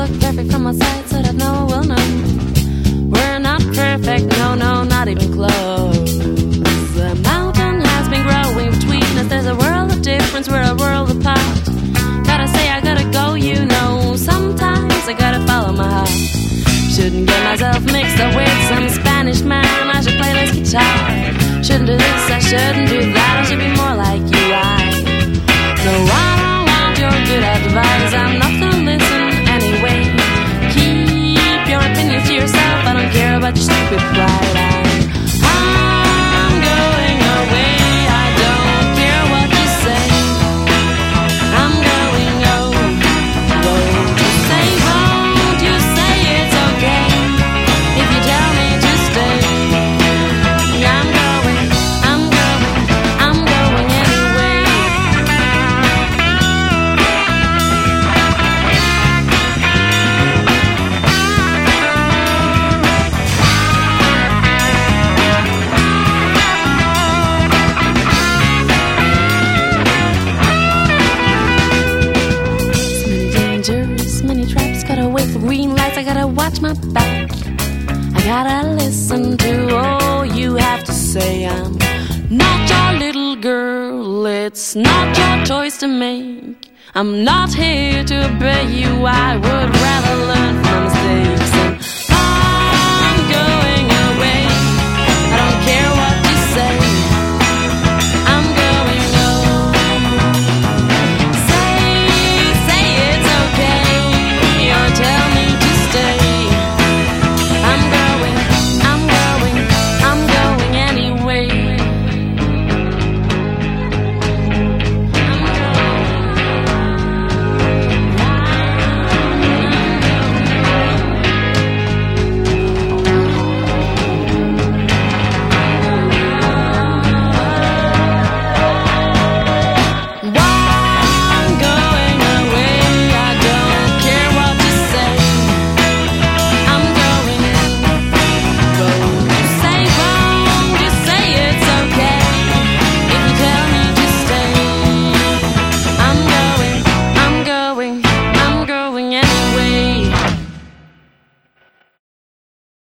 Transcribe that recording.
look perfect from outside so that no one will know. We're not perfect, no, no, not even close. The mountain has been growing between us. There's a world of difference, we're a world apart. Gotta say I gotta go, you know. Sometimes I gotta follow my heart. Shouldn't get myself mixed up with some Spanish man. I should play this guitar. Shouldn't do this, I shouldn't do that. I should be more like you, no, I don't want your good advice. I'm not gonna listen anyway. Keep your opinions to yourself. I don't care about your stupid pride. I'm going away. I don't care what you say. I'm going away. Won't you say it's okay if you tell me to stay? I'm going anyway. Many traps, gotta wait for green lights. I gotta watch my back. I gotta listen to all you have to say. I'm not your little girl, it's not your choice to make. I'm not here to obey you, I would rather learn